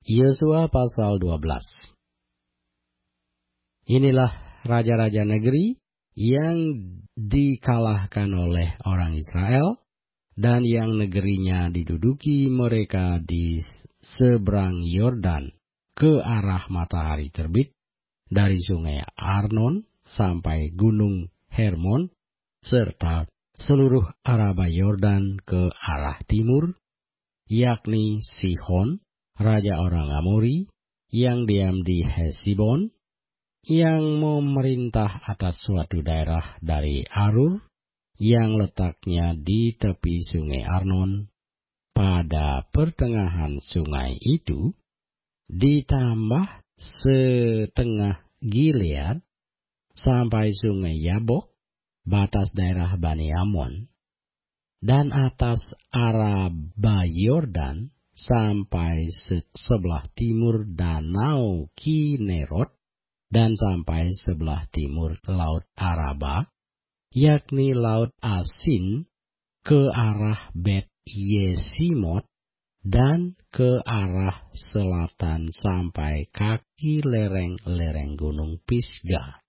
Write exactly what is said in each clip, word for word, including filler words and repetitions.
Yosua pasal dua belas. Inilah raja-raja negeri yang dikalahkan oleh orang Israel dan yang negerinya diduduki mereka di seberang Yordan ke arah matahari terbit dari sungai Arnon sampai gunung Hermon serta seluruh Araba Yordan ke arah timur, yakni Sihon, raja orang Amori, yang diam di Hesibon, yang memerintah atas suatu daerah dari Arur, yang letaknya di tepi sungai Arnon, pada pertengahan sungai itu, ditambah setengah Gilead, sampai sungai Yabok, batas daerah Bani Amon, dan atas Araba Yordan, sampai sebelah timur danau Kinerot, dan sampai sebelah timur laut Araba, yakni laut Asin, ke arah Bet Yesimot, dan ke arah selatan sampai kaki lereng-lereng gunung Pisgah.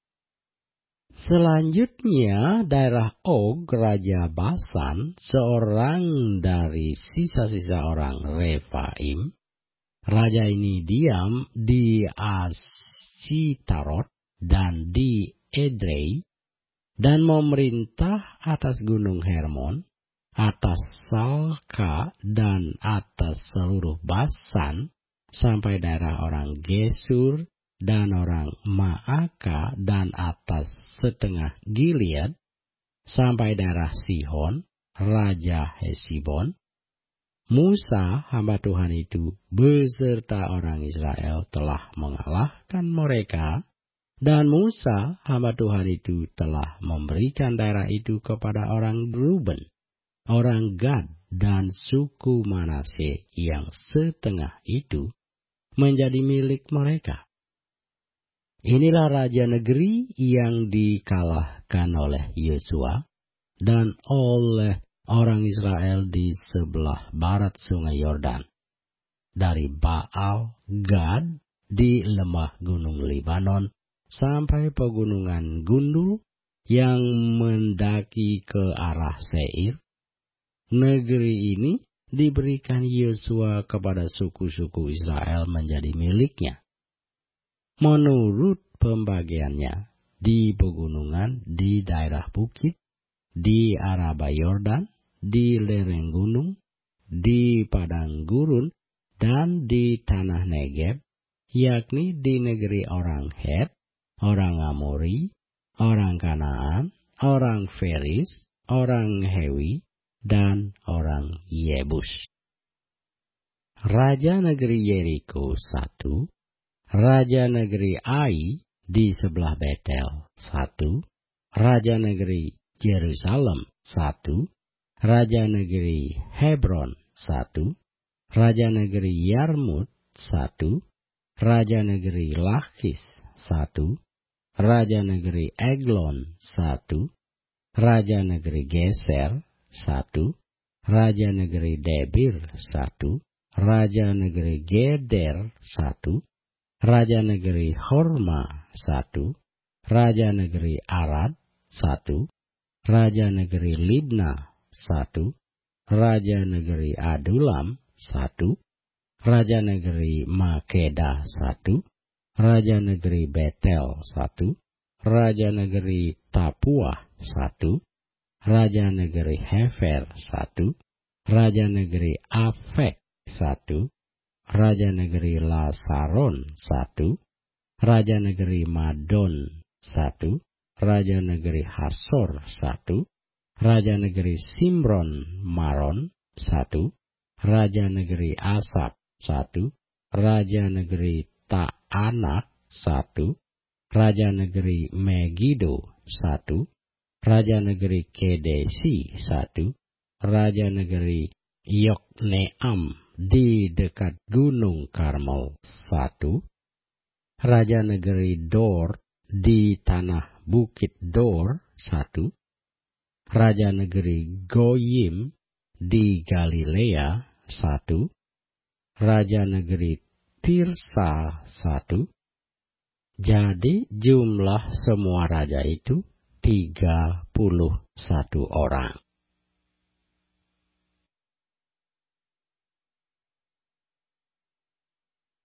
Selanjutnya daerah Og, Raja Basan, seorang dari sisa-sisa orang Refaim. Raja ini diam di Asitarot dan di Edrei, dan memerintah atas gunung Hermon, atas Salka, dan atas seluruh Basan, sampai daerah orang Gesur dan orang Maaka, dan atas setengah Gilead, sampai daerah Sihon, Raja Hesibon. Musa, hamba Tuhan itu, beserta orang Israel telah mengalahkan mereka, dan Musa, hamba Tuhan itu, telah memberikan daerah itu kepada orang Ruben, orang Gad, dan suku Manase yang setengah itu menjadi milik mereka. Inilah raja negeri yang dikalahkan oleh Yosua dan oleh orang Israel di sebelah barat sungai Yordan, dari Baal Gad di lembah gunung Libanon sampai pegunungan Gundul yang mendaki ke arah Seir. Negeri ini diberikan Yosua kepada suku-suku Israel menjadi miliknya, menurut pembagiannya di pegunungan, di daerah bukit, di Araba Yordan, di lereng gunung, di padang gurun, dan di tanah Negeb, yakni di negeri orang Het, orang Amori, orang Kanaan, orang Feris, orang Hewi, dan orang Yebus. Raja negeri Yeriko satu, Raja negeri Ai di sebelah Betel satu, Raja negeri Yerusalem satu, Raja negeri Hebron satu, Raja negeri Yarmut satu, Raja negeri Lakis satu, Raja negeri Eglon satu, Raja negeri Geser satu, Raja negeri Debir satu, Raja negeri Geder satu, Raja negeri Horma satu, Raja negeri Arad satu, Raja negeri Libna satu, Raja negeri Adulam satu, Raja negeri Makeda satu, Raja negeri Betel satu, Raja negeri Tapua satu, Raja negeri Hefer satu, Raja negeri Afek satu, Raja negeri Lasaron satu, Raja negeri Madon satu, Raja negeri Hasor satu, Raja negeri Simron Maron satu, Raja negeri Asap satu, Raja negeri Ta'anak satu, Raja negeri Megido satu, Raja negeri Kedesi satu, Raja negeri Yokneam di dekat Gunung Karmel satu, Raja negeri Dor di tanah Bukit Dor satu, Raja negeri Goyim di Galilea satu, Raja negeri Tirsa satu. Jadi jumlah semua raja itu tiga puluh satu orang.